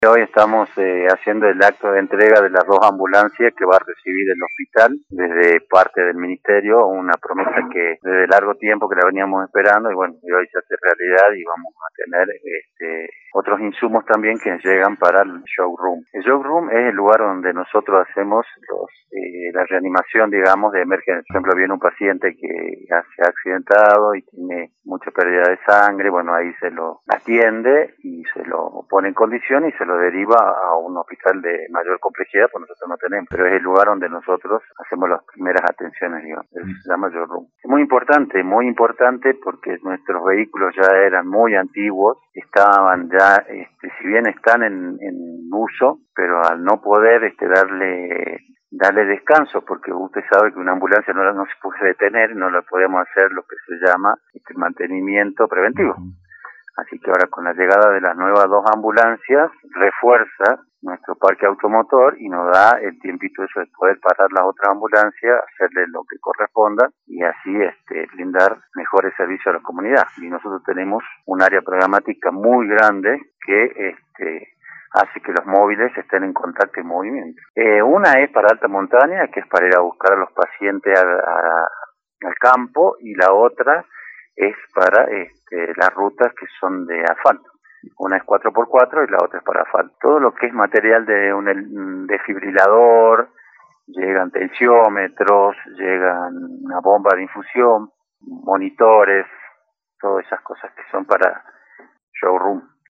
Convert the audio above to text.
Hoy estamos haciendo el acto de entrega de las dos ambulancias que va a recibir el hospital desde parte del ministerio, una promesa que desde largo tiempo que la veníamos esperando y bueno, y hoy se hace realidad y vamos a tener otros insumos también que llegan para el showroom. El showroom es el lugar donde nosotros hacemos la reanimación, digamos, de emergencia. Por ejemplo, viene un paciente que se ha accidentado y tiene mucha pérdida de sangre, bueno, ahí se lo atiende y se lo pone en condición y se lo deriva a un hospital de mayor complejidad, pues nosotros no tenemos, pero es el lugar donde nosotros hacemos las primeras atenciones, digamos, se llama showroom. Es muy importante porque nuestros vehículos ya eran muy antiguos, estaban ya, si bien están en uso, pero al no poder darle descanso, porque usted sabe que una ambulancia no se puede detener, no la podemos hacer lo que se llama mantenimiento preventivo. Así que ahora con la llegada de las nuevas dos ambulancias refuerza nuestro parque automotor y nos da el tiempito eso de poder parar las otras ambulancias, hacerle lo que corresponda y así brindar mejores servicios a la comunidad. Y nosotros tenemos un área programática muy grande que hace que los móviles estén en contacto y movimiento. Una es para alta montaña, que es para ir a buscar a los pacientes al campo, y la otra es para las rutas que son de asfalto. Una es 4x4 y la otra es para asfalto. Todo lo que es material de un desfibrilador, llegan tensiómetros, llegan una bomba de infusión, monitores, todas esas cosas que son para showroom.